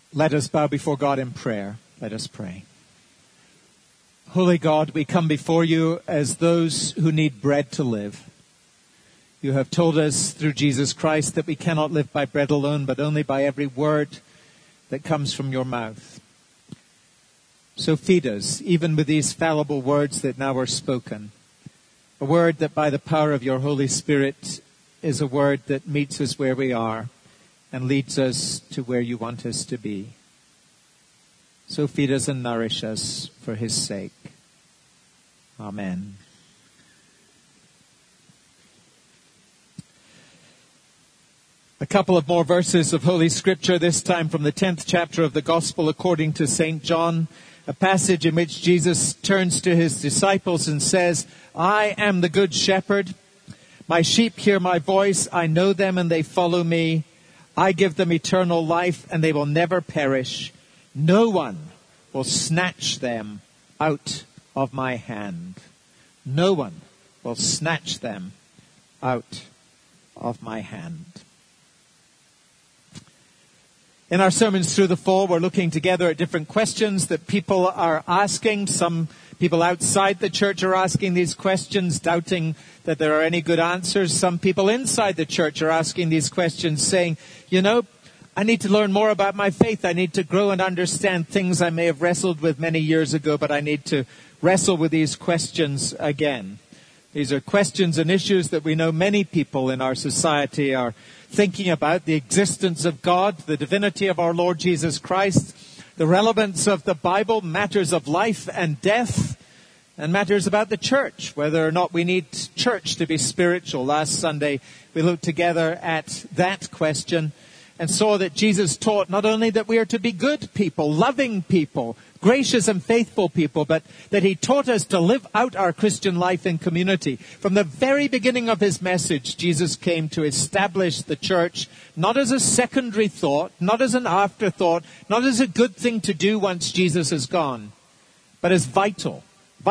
Let us bow before God in prayer. Let us pray. Holy God, we come before you as those who need bread to live. You have told us through Jesus Christ that we cannot live by bread alone, but only by every word that comes from your mouth. So feed us, even with these fallible words that now are spoken. A word that by the power of your Holy Spirit is a word that meets us where we are and leads us to where you want us to be. So feed us and nourish us for his sake. Amen. A couple of more verses of Holy Scripture, this time from the 10th chapter of the Gospel according to St. John, a passage in which Jesus turns to his disciples and says, I am the good shepherd. My sheep hear my voice. I know them and they follow me. I give them eternal life and they will never perish. No one will snatch them out of my hand. No one will snatch them out of my hand. In our sermons through the fall, we're looking together at different questions that people are asking. Some people outside the church are asking these questions, doubting that there are any good answers. Some people inside the church are asking these questions, saying, I need to learn more about my faith. I need to grow and understand things I may have wrestled with many years ago, but I need to wrestle with these questions again. These are questions and issues that we know many people in our society are thinking about: the existence of God, the divinity of our Lord Jesus Christ, the relevance of the Bible, matters of life and death, and matters about the church, whether or not we need church to be spiritual. Last Sunday, we looked together at that question and saw that Jesus taught not only that we are to be good people, loving people, gracious and faithful people, but that he taught us to live out our Christian life in community. From the very beginning of his message, Jesus came to establish the church not as a secondary thought, not as an afterthought, not as a good thing to do once Jesus is gone, but as vital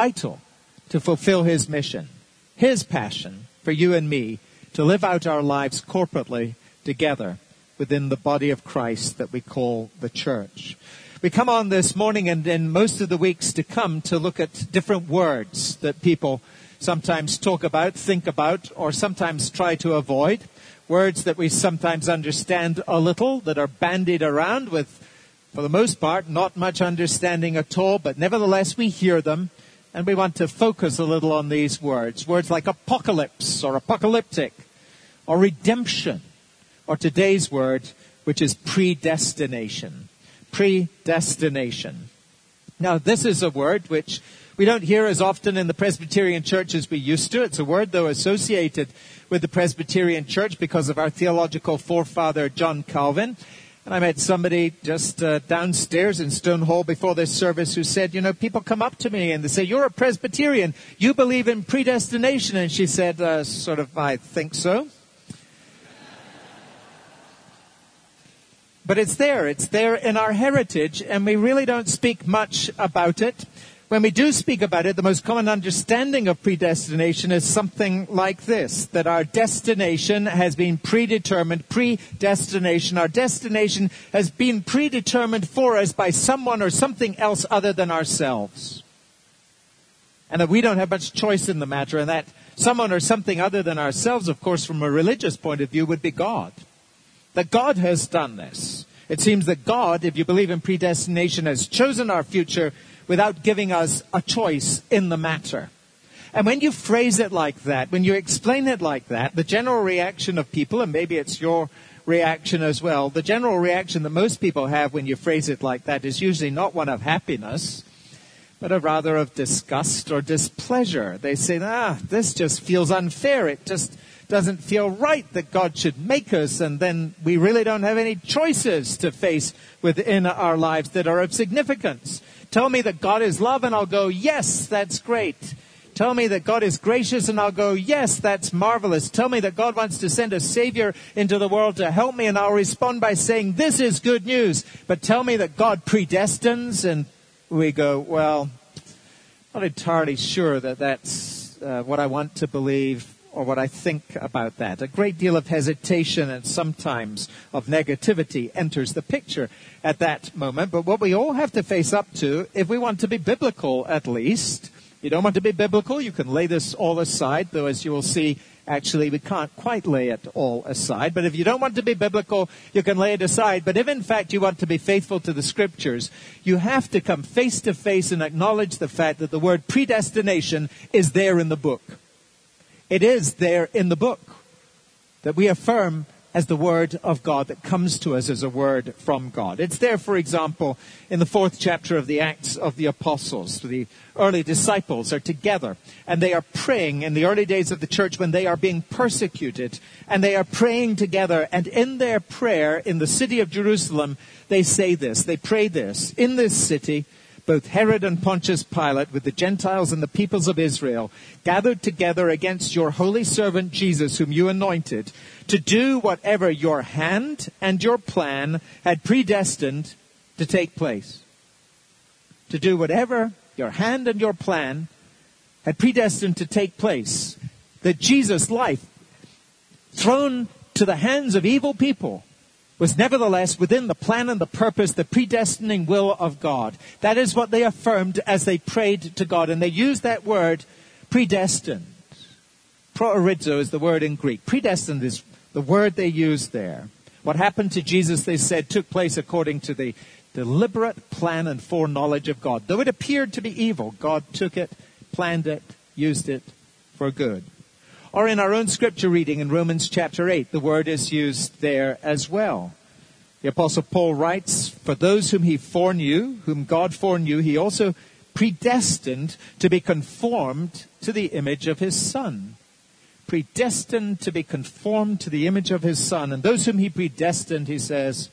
to fulfill his mission, his passion for you and me to live out our lives corporately together within the body of Christ that we call the church. We come on this morning and in most of the weeks to come to look at different words that people sometimes talk about, think about, or sometimes try to avoid. Words that we sometimes understand a little, that are bandied around with, for the most part, not much understanding at all, but nevertheless we hear them, and we want to focus a little on these words. Words like apocalypse or apocalyptic or redemption, or today's word, which is predestination. Predestination. Now, this is a word which we don't hear as often in the Presbyterian Church as we used to. It's a word, though, associated with the Presbyterian Church because of our theological forefather, John Calvin. And I met somebody just downstairs in Stonehall before this service who said, people come up to me and they say, you're a Presbyterian. You believe in predestination. And she said, I think so. But it's there in our heritage, and we really don't speak much about it. When we do speak about it, the most common understanding of predestination is something like this, that our destination has been predetermined. Predestination, our destination has been predetermined for us by someone or something else other than ourselves. And that we don't have much choice in the matter, and that someone or something other than ourselves, of course, from a religious point of view, would be God. That God has done this. It seems that God, if you believe in predestination, has chosen our future without giving us a choice in the matter. And when you phrase it like that, when you explain it like that, the general reaction of people, and maybe it's your reaction as well, the general reaction that most people have when you phrase it like that is usually not one of happiness, but a rather of disgust or displeasure. They say, this just feels unfair. It just doesn't feel right that God should make us, and then we really don't have any choices to face within our lives that are of significance. Tell me that God is love, and I'll go, yes, that's great. Tell me that God is gracious, and I'll go, yes, that's marvelous. Tell me that God wants to send a Savior into the world to help me, and I'll respond by saying, this is good news. But tell me that God predestines, and we go, well, not entirely sure that that's what I want to believe. or what I think about that. A great deal of hesitation and sometimes of negativity enters the picture at that moment. But what we all have to face up to, if we want to be biblical at least, you don't want to be biblical, you can lay this all aside, though as you will see, actually we can't quite lay it all aside. But if you don't want to be biblical, you can lay it aside. But if in fact you want to be faithful to the Scriptures, you have to come face to face and acknowledge the fact that the word predestination is there in the book. It is there in the book that we affirm as the word of God that comes to us as a word from God. It's there, for example, in the 4th chapter of the Acts of the Apostles. The early disciples are together and they are praying in the early days of the church when they are being persecuted, and they are praying together, and in their prayer in the city of Jerusalem, they say this, they pray this: in this city, both Herod and Pontius Pilate, with the Gentiles and the peoples of Israel, gathered together against your holy servant Jesus, whom you anointed, to do whatever your hand and your plan had predestined to take place. To do whatever your hand and your plan had predestined to take place. That Jesus' life, thrown to the hands of evil people, was nevertheless within the plan and the purpose, the predestining will of God. That is what they affirmed as they prayed to God. And they used that word, predestined. Proorizo is the word in Greek. Predestined is the word they used there. What happened to Jesus, they said, took place according to the deliberate plan and foreknowledge of God. Though it appeared to be evil, God took it, planned it, used it for good. Or in our own scripture reading in Romans chapter 8, the word is used there as well. The Apostle Paul writes, "For those whom he foreknew, whom God foreknew, he also predestined to be conformed to the image of his Son." Predestined to be conformed to the image of his Son. And those whom he predestined, he says,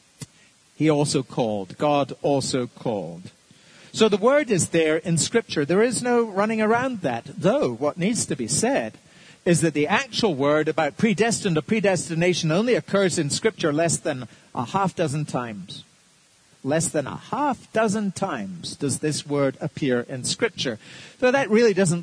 he also called. God also called. So the word is there in Scripture. There is no running around that. Though, what needs to be said is that the actual word about predestined or predestination only occurs in Scripture less than a half dozen times. Less than a half dozen times does this word appear in Scripture. So that really doesn't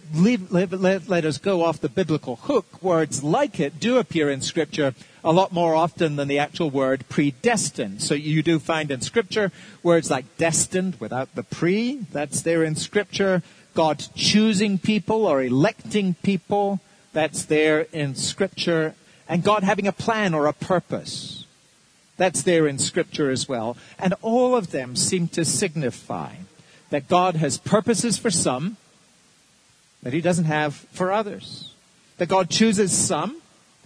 let us go off the biblical hook. Words like it do appear in Scripture a lot more often than the actual word predestined. So you do find in Scripture words like destined without the pre. That's there in Scripture. God choosing people or electing people. That's there in Scripture. And God having a plan or a purpose. That's there in Scripture as well. And all of them seem to signify that God has purposes for some that he doesn't have for others. That God chooses some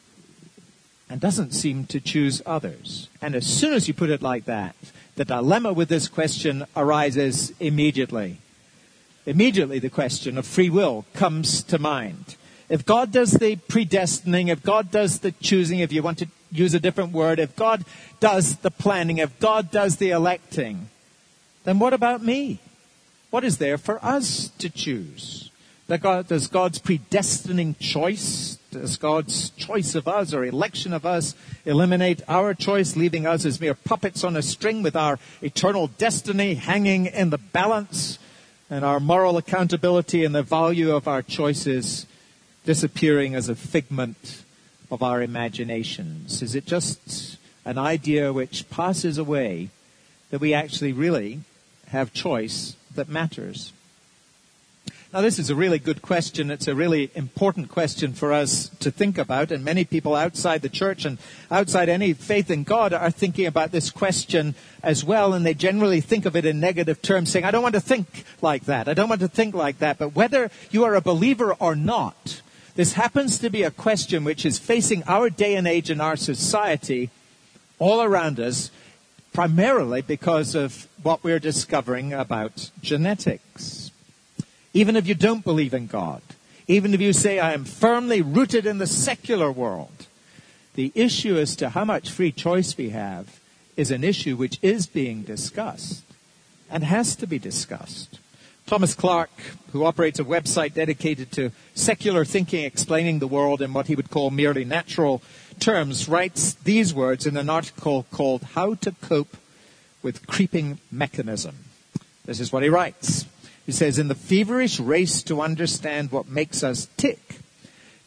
and doesn't seem to choose others. And as soon as you put it like that, the dilemma with this question arises immediately. Immediately the question of free will comes to mind. If God does the predestining, if God does the choosing, if you want to use a different word, if God does the planning, if God does the electing, then what about me? What is there for us to choose? Does God's predestining choice, does God's choice of us or election of us eliminate our choice, leaving us as mere puppets on a string with our eternal destiny hanging in the balance and our moral accountability and the value of our choices disappearing as a figment of our imaginations? Is it just an idea which passes away that we actually really have choice that matters? Now, this is a really good question. It's a really important question for us to think about. And many people outside the church and outside any faith in God are thinking about this question as well. And they generally think of it in negative terms, saying, I don't want to think like that. I don't want to think like that. But whether you are a believer or not, this happens to be a question which is facing our day and age in our society all around us, primarily because of what we're discovering about genetics. Even if you don't believe in God, even if you say, I am firmly rooted in the secular world, the issue as to how much free choice we have is an issue which is being discussed and has to be discussed. Thomas Clark, who operates a website dedicated to secular thinking, explaining the world in what he would call merely natural terms, writes these words in an article called How to Cope with Creeping Mechanism. This is what he writes. He says, in the feverish race to understand what makes us tick,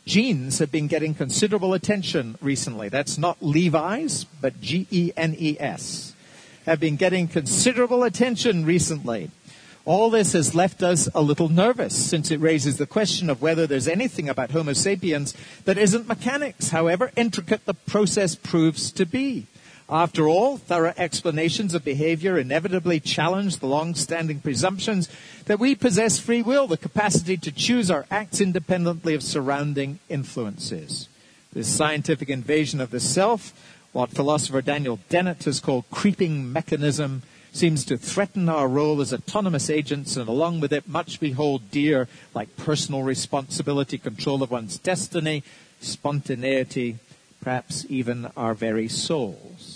Genes have been getting considerable attention recently. That's not Levi's, but Genes. Have been getting considerable attention recently. All this has left us a little nervous, since it raises the question of whether there's anything about Homo sapiens that isn't mechanics, however intricate the process proves to be. After all, thorough explanations of behavior inevitably challenge the long-standing presumptions that we possess free will, the capacity to choose our acts independently of surrounding influences. This scientific invasion of the self, what philosopher Daniel Dennett has called creeping mechanism, seems to threaten our role as autonomous agents, and along with it much we hold dear, like personal responsibility, control of one's destiny, spontaneity, perhaps even our very souls.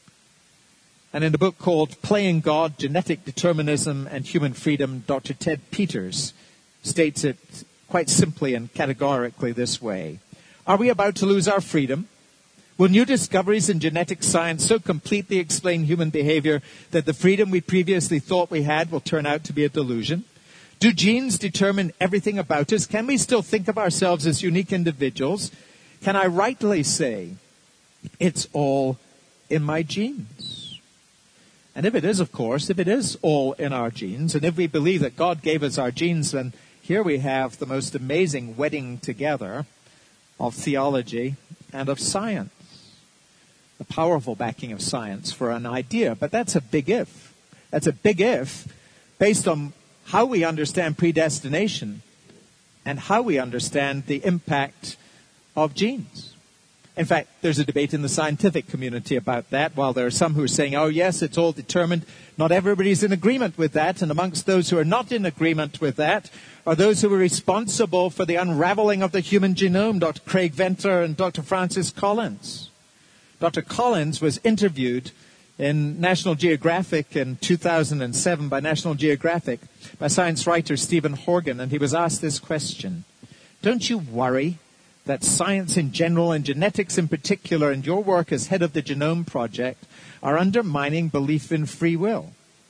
And in a book called Playing God, Genetic Determinism and Human Freedom, Dr. Ted Peters states it quite simply and categorically this way. Are we about to lose our freedom? Will new discoveries in genetic science so completely explain human behavior that the freedom we previously thought we had will turn out to be a delusion? Do genes determine everything about us? Can we still think of ourselves as unique individuals? Can I rightly say, it's all in my genes? And if it is, of course, if it is all in our genes, and if we believe that God gave us our genes, then here we have the most amazing wedding together of theology and of science. The powerful backing of science for an idea, but that's a big if. That's a big if based on how we understand predestination and how we understand the impact of genes. In fact, there's a debate in the scientific community about that. While there are some who are saying, oh yes, it's all determined, not everybody's in agreement with that. And amongst those who are not in agreement with that are those who are responsible for the unraveling of the human genome, Dr. Craig Venter and Dr. Francis Collins. Dr. Collins was interviewed in National Geographic in 2007 by National Geographic by science writer Stephen Horgan, and he was asked this question. Don't you worry that science in general and genetics in particular and your work as head of the Genome Project are undermining belief in free will?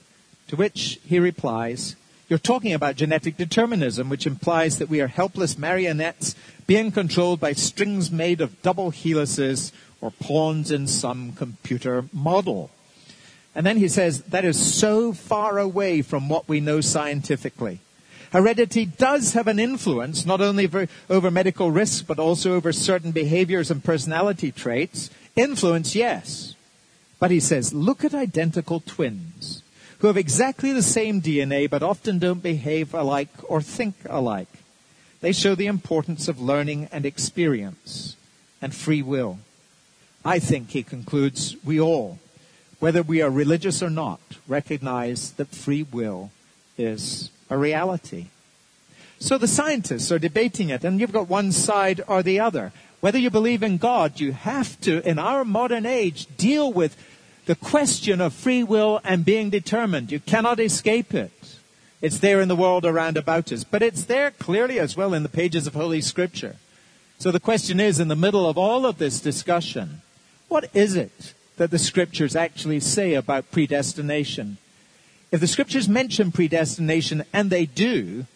To which he replies, you're talking about genetic determinism, which implies that we are helpless marionettes being controlled by strings made of double helices or pawns in some computer model. And then he says, that is so far away from what we know scientifically. Heredity does have an influence, not only over medical risks, but also over certain behaviors and personality traits. Influence, yes. But he says, look at identical twins who have exactly the same DNA, but often don't behave alike or think alike. They show the importance of learning and experience and free will. I think, he concludes, we all, whether we are religious or not, recognize that free will is a reality. So the scientists are debating it, and you've got one side or the other. Whether you believe in God, you have to, in our modern age, deal with the question of free will and being determined. You cannot escape it. It's there in the world around about us, but it's there clearly as well in the pages of Holy Scripture. So the question is, in the middle of all of this discussion, what is it that the Scriptures actually say about predestination? If the Scriptures mention predestination, and they do,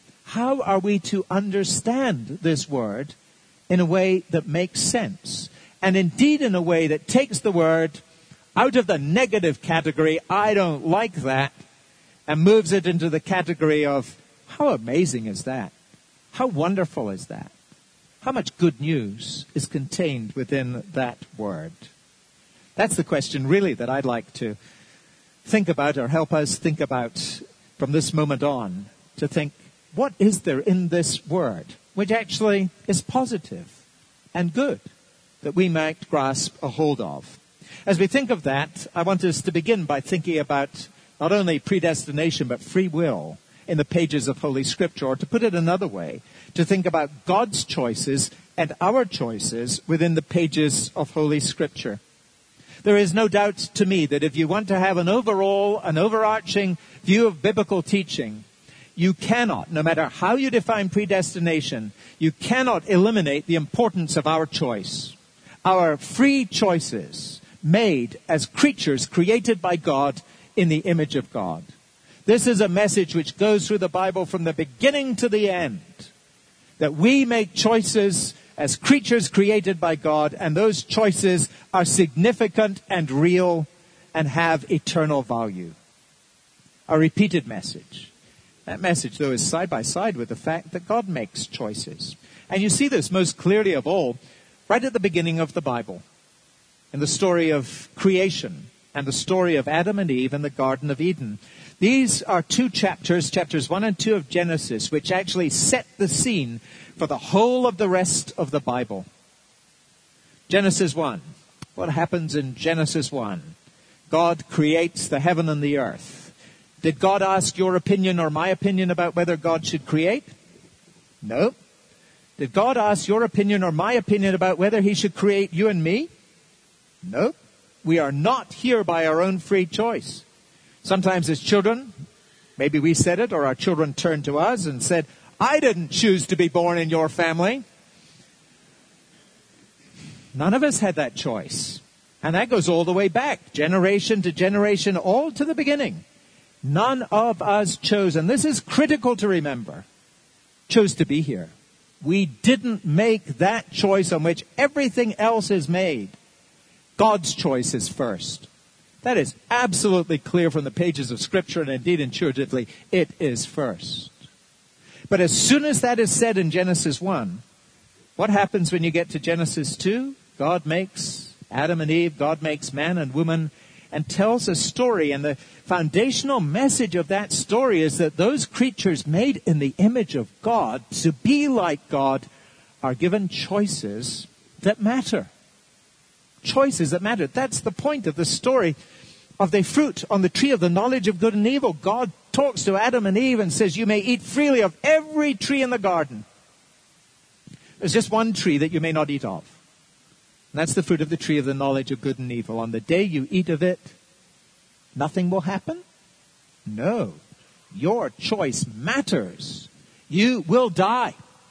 how are we to understand this word in a way that makes sense? And indeed in a way that takes the word out of the negative category, I don't like that, and moves it into the category of, how amazing is that? How wonderful is that? How much good news is contained within that word? That's the question really that I'd like to think about, or help us think about from this moment on, to think, what is there in this word which actually is positive and good that we might grasp a hold of? As we think of that, I want us to begin by thinking about not only predestination but free will in the pages of Holy Scripture, or to put it another way, to think about God's choices and our choices within the pages of Holy Scripture. There is no doubt to me that if you want to have an overarching view of biblical teaching, you cannot, no matter how you define predestination, you cannot eliminate the importance of our choice. Our free choices made as creatures created by God in the image of God. This is a message which goes through the Bible from the beginning to the end. That we make choices as creatures created by God, and those choices are significant and real and have eternal value. A repeated message. That message, though, is side by side with the fact that God makes choices. And you see this most clearly of all right at the beginning of the Bible, in the story of creation and the story of Adam and Eve in the Garden of Eden. These are two chapters, chapters 1 and 2 of Genesis, which actually set the scene for the whole of the rest of the Bible. Genesis 1. What happens in Genesis 1? God creates the heaven and the earth. Did God ask your opinion or my opinion about whether God should create? No. Did God ask your opinion or my opinion about whether he should create you and me? No. We are not here by our own free choice. Sometimes as children, maybe we said it, or our children turned to us and said, I didn't choose to be born in your family. None of us had that choice. And that goes all the way back, generation to generation, all to the beginning. None of us chose, and this is critical to remember, chose to be here. We didn't make that choice on which everything else is made. God's choice is first. That is absolutely clear from the pages of Scripture, and indeed intuitively, it is first. But as soon as that is said in Genesis 1, what happens when you get to Genesis 2? God makes Adam and Eve, God makes man and woman, and tells a story. And the foundational message of that story is that those creatures made in the image of God, to be like God, are given choices that matter. Choices that matter. That's the point of the story of the fruit on the tree of the knowledge of good and evil. God talks to Adam and Eve and says, you may eat freely of every tree in the garden. There's just one tree that you may not eat of. And that's the fruit of the tree of the knowledge of good and evil. On the day you eat of it, nothing will happen? No. Your choice matters. You will die.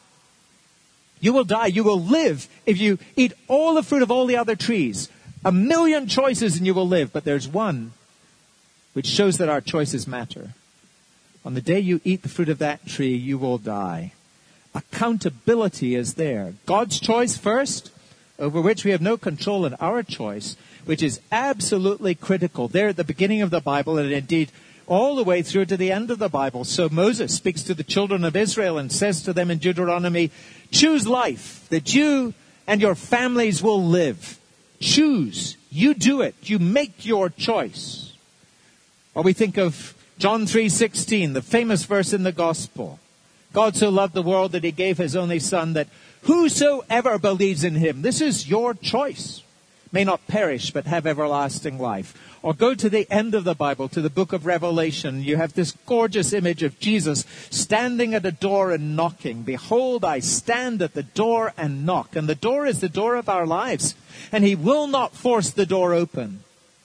You will die. You will live if you eat all the fruit of all the other trees. 1,000,000 choices and you will live. But there's one which shows that our choices matter. On the day you eat the fruit of that tree, you will die. Accountability is there. God's choice first, over which we have no control, in our choice, which is absolutely critical. There at the beginning of the Bible, and indeed all the way through to the end of the Bible. So Moses speaks to the children of Israel and says to them in Deuteronomy, choose life, that you and your families will live. Choose. You do it. You make your choice. Or we think of John 3:16, the famous verse in the Gospel. God so loved the world that he gave his only Son, that whosoever believes in him, this is your choice, may not perish but have everlasting life. Or go to the end of the Bible, to the book of Revelation. You have this gorgeous image of Jesus standing at a door and knocking. Behold, I stand at the door and knock. And the door is the door of our lives. And he will not force the door open.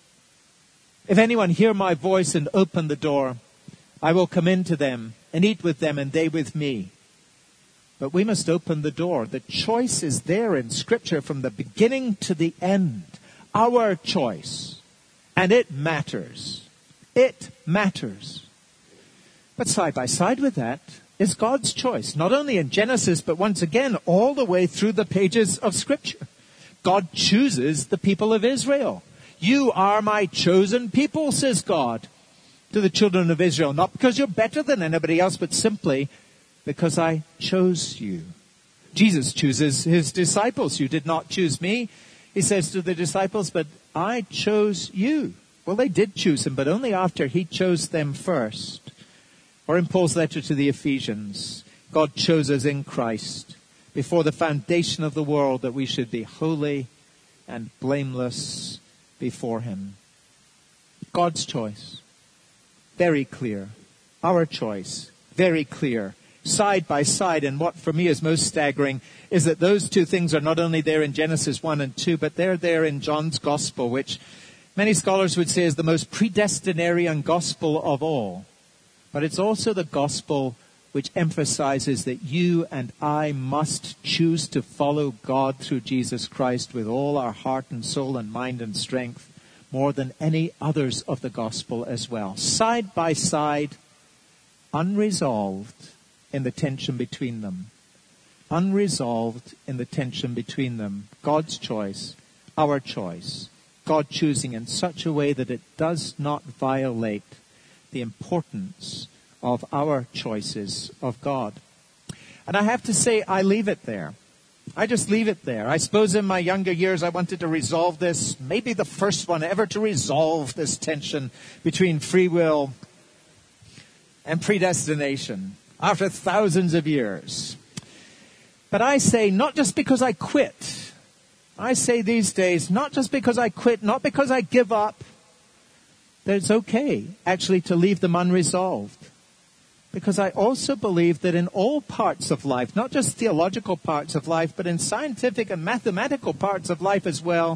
If anyone hear my voice and open the door, I will come into them and eat with them and they with me. But we must open the door. The choice is there in Scripture from the beginning to the end. Our choice. And it matters. It matters. But side by side with that is God's choice. Not only in Genesis, but once again, all the way through the pages of Scripture. God chooses the people of Israel. You are my chosen people, says God to the children of Israel. Not because you're better than anybody else, but simply because I chose you. Jesus chooses his disciples. You did not choose me, he says to the disciples, but I chose you. Well, they did choose him, but only after he chose them first. Or in Paul's letter to the Ephesians, God chose us in Christ before the foundation of the world that we should be holy and blameless before him. God's choice, very clear. Our choice, very clear. Side by side, and what for me is most staggering is that those two things are not only there in Genesis 1 and 2, but they're there in John's Gospel, which many scholars would say is the most predestinarian gospel of all. But it's also the gospel which emphasizes that you and I must choose to follow God through Jesus Christ with all our heart and soul and mind and strength, more than any others of the gospel as well. Side by side, unresolved in the tension between them. unresolved in the tension between them. God's choice, our choice. God choosing in such a way that it does not violate the importance of our choices of God. And I have to say, I leave it there. I just leave it there. I suppose in my younger years I wanted to resolve this, maybe the first one ever to resolve this tension between free will and predestination after thousands of years. But I say, not just because I quit. I say these days, not just because I quit, not because I give up, that it's okay actually to leave them unresolved. Because I also believe that in all parts of life, not just theological parts of life, but in scientific and mathematical parts of life as well,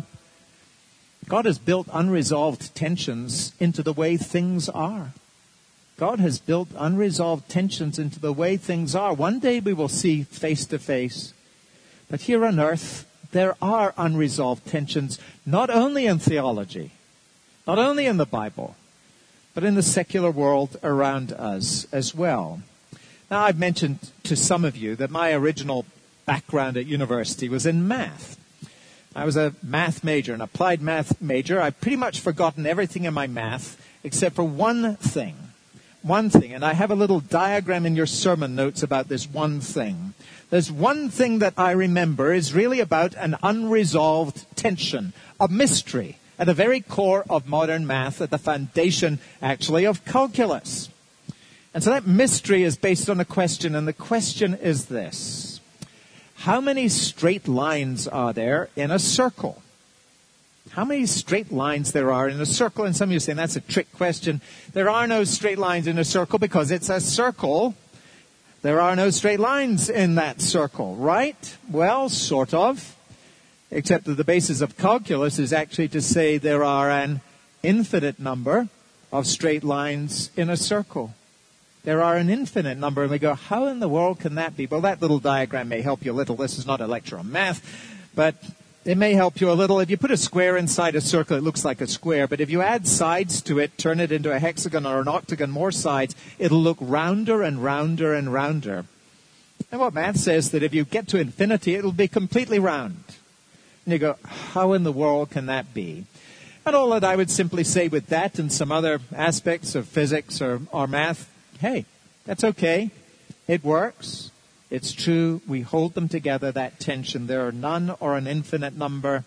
God has built unresolved tensions into the way things are. God has built unresolved tensions into the way things are. One day we will see face to face. But here on earth, there are unresolved tensions, not only in theology, not only in the Bible, but in the secular world around us as well. Now, I've mentioned to some of you that my original background at university was in math. I was a math major, an applied math major. I've pretty much forgotten everything in my math except for one thing. One thing, and I have a little diagram in your sermon notes about this one thing. There's one thing that I remember is really about an unresolved tension, a mystery, at the very core of modern math, at the foundation, actually, of calculus. And so that mystery is based on a question, and the question is this. How many straight lines are there in a circle? How many straight lines there are in a circle? And some of you are saying that's a trick question. There are no straight lines in a circle because it's a circle. There are no straight lines in that circle, right? Well, sort of. Except that the basis of calculus is actually to say there are an infinite number of straight lines in a circle. There are an infinite number. And we go, how in the world can that be? Well, that little diagram may help you a little. This is not a lecture on math, but it may help you a little. If you put a square inside a circle, it looks like a square. But if you add sides to it, turn it into a hexagon or an octagon, more sides, it'll look rounder and rounder and rounder. And what math says that if you get to infinity, it'll be completely round. And you go, how in the world can that be? And all that I would simply say with that and some other aspects of physics or math, hey, that's okay. It works. It's true. We hold them together, that tension. There are none or an infinite number.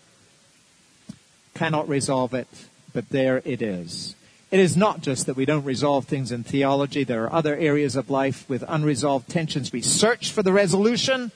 Cannot resolve it, but there it is. It is not just that we don't resolve things in theology. There are other areas of life with unresolved tensions. We search for the resolution.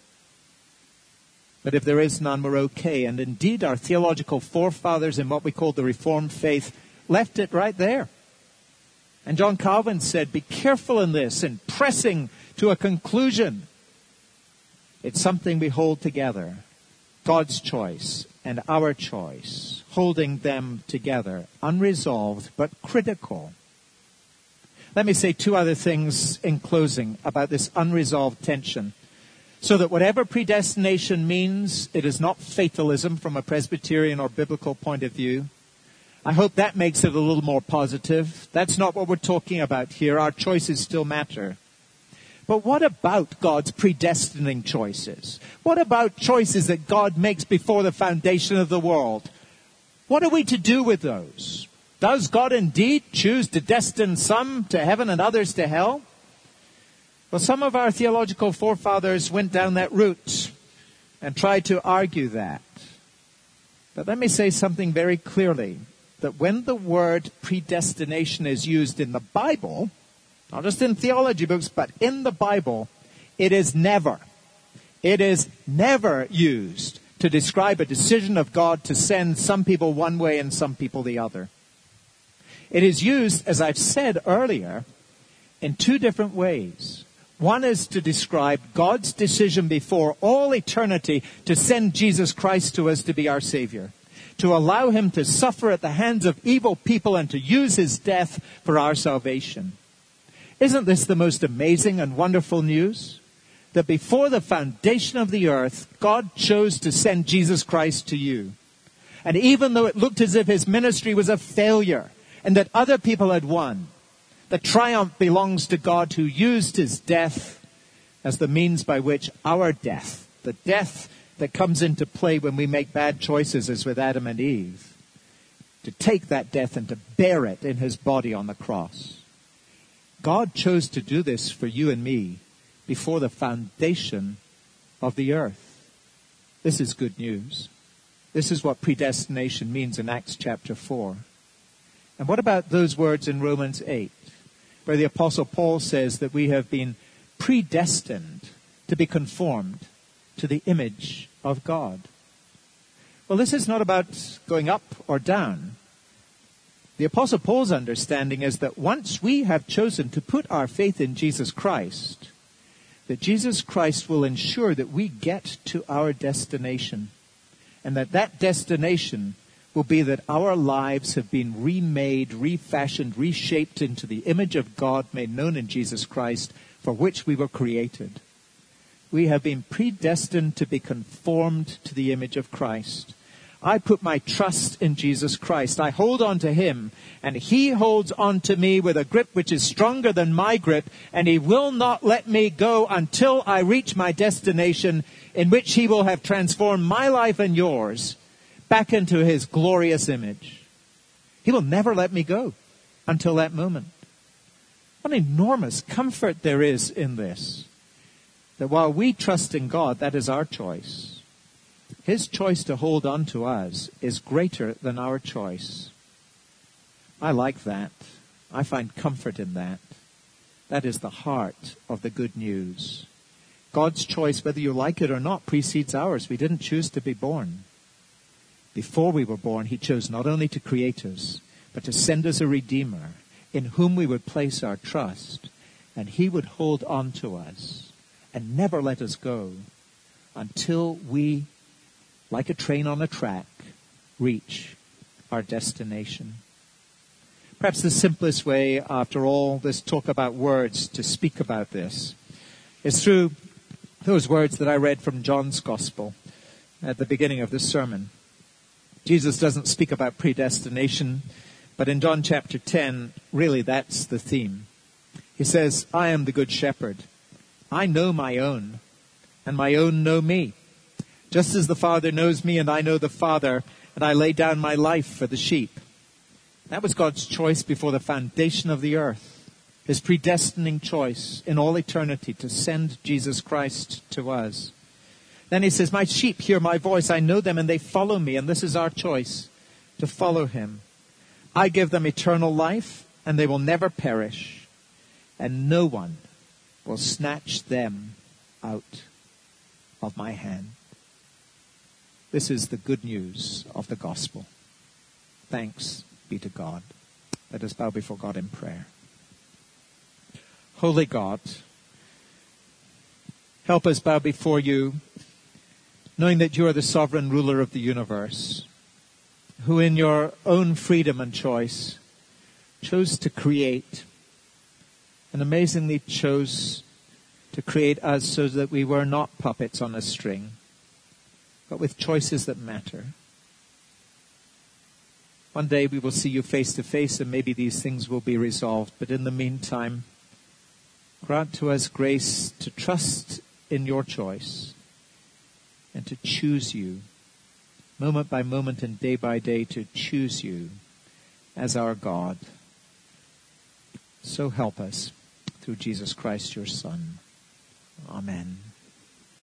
But if there is none, we're okay. And indeed, our theological forefathers in what we call the Reformed faith left it right there. And John Calvin said, be careful in this, in pressing to a conclusion. It's something we hold together. God's choice and our choice, holding them together, unresolved but critical. Let me say two other things in closing about this unresolved tension. So that whatever predestination means, it is not fatalism from a Presbyterian or biblical point of view. I hope that makes it a little more positive. That's not what we're talking about here. Our choices still matter. But what about God's predestining choices? What about choices that God makes before the foundation of the world? What are we to do with those? Does God indeed choose to destine some to heaven and others to hell? Well, some of our theological forefathers went down that route and tried to argue that. But let me say something very clearly, that when the word predestination is used in the Bible, not just in theology books, but in the Bible, it is never used to describe a decision of God to send some people one way and some people the other. It is used, as I've said earlier, in two different ways. One is to describe God's decision before all eternity to send Jesus Christ to us to be our Savior, to allow him to suffer at the hands of evil people and to use his death for our salvation. Isn't this the most amazing and wonderful news? That before the foundation of the earth, God chose to send Jesus Christ to you. And even though it looked as if his ministry was a failure and that other people had won, the triumph belongs to God who used his death as the means by which our death, the death that comes into play when we make bad choices as with Adam and Eve, to take that death and to bear it in his body on the cross. God chose to do this for you and me before the foundation of the earth. This is good news. This is what predestination means in Acts chapter 4. And what about those words in Romans 8, where the Apostle Paul says that we have been predestined to be conformed to the image of God? Well, this is not about going up or down. The Apostle Paul's understanding is that once we have chosen to put our faith in Jesus Christ, that Jesus Christ will ensure that we get to our destination, and that destination will be that our lives have been remade, refashioned, reshaped into the image of God made known in Jesus Christ, for which we were created. We have been predestined to be conformed to the image of Christ. I put my trust in Jesus Christ. I hold on to him, and he holds on to me with a grip which is stronger than my grip, and he will not let me go until I reach my destination, in which he will have transformed my life and yours back into his glorious image. He will never let me go until that moment. What enormous comfort there is in this, that while we trust in God, that is our choice. His choice to hold on to us is greater than our choice. I like that. I find comfort in that. That is the heart of the good news. God's choice, whether you like it or not, precedes ours. We didn't choose to be born. Before we were born, he chose not only to create us, but to send us a Redeemer in whom we would place our trust, and he would hold on to us and never let us go until we, like a train on a track, reach our destination. Perhaps the simplest way, after all this talk about words, to speak about this is through those words that I read from John's Gospel at the beginning of this sermon. Jesus doesn't speak about predestination, but in John chapter 10, really that's the theme. He says, I am the good shepherd. I know my own, and my own know me. Just as the Father knows me and I know the Father, and I lay down my life for the sheep. That was God's choice before the foundation of the earth. His predestining choice in all eternity to send Jesus Christ to us. Then he says, my sheep hear my voice. I know them and they follow me. And this is our choice, to follow him. I give them eternal life and they will never perish. And no one will snatch them out of my hand. This is the good news of the gospel. Thanks be to God. Let us bow before God in prayer. Holy God, help us bow before you, knowing that you are the sovereign ruler of the universe, who in your own freedom and choice chose to create, and amazingly chose to create us so that we were not puppets on a string, but with choices that matter. One day we will see you face to face, and maybe these things will be resolved. But in the meantime, grant to us grace to trust in your choice and to choose you, moment by moment and day by day, to choose you as our God. So help us through Jesus Christ, your Son. Amen.